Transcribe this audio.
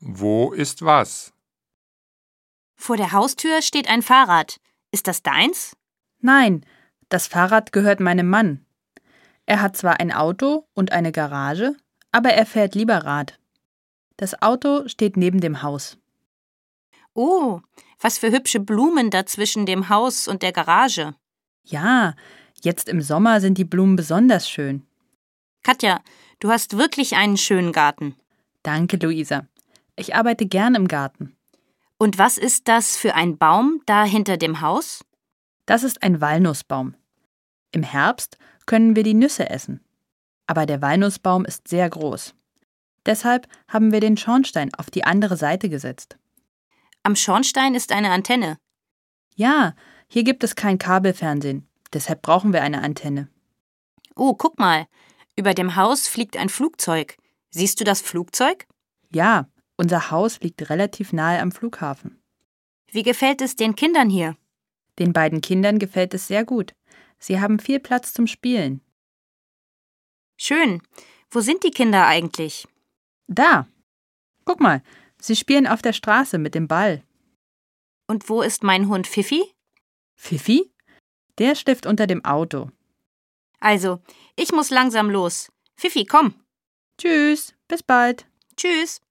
Wo ist was? Vor der Haustür steht ein Fahrrad. Ist das deins? Nein, das Fahrrad gehört meinem Mann. Er hat zwar ein Auto und eine Garage, aber er fährt lieber Rad. Das Auto steht neben dem Haus. Oh, was für hübsche Blumen da zwischen dem Haus und der Garage. Ja, jetzt im Sommer sind die Blumen besonders schön. Katja, du hast wirklich einen schönen Garten. Danke, Luisa. Ich arbeite gern im Garten. Und was ist das für ein Baum da hinter dem Haus? Das ist ein Walnussbaum. Im Herbst können wir die Nüsse essen. Aber der Walnussbaum ist sehr groß. Deshalb haben wir den Schornstein auf die andere Seite gesetzt. Am Schornstein ist eine Antenne. Ja, hier gibt es kein Kabelfernsehen. Deshalb brauchen wir eine Antenne. Oh, guck mal. Über dem Haus fliegt ein Flugzeug. Siehst du das Flugzeug? Ja, unser Haus liegt relativ nahe am Flughafen. Wie gefällt es den Kindern hier? Den beiden Kindern gefällt es sehr gut. Sie haben viel Platz zum Spielen. Schön. Wo sind die Kinder eigentlich? Da! Guck mal, sie spielen auf der Straße mit dem Ball. Und wo ist mein Hund Fifi? Fifi? Der schläft unter dem Auto. Also, ich muss langsam los. Fifi, komm. Tschüss, bis bald. Tschüss.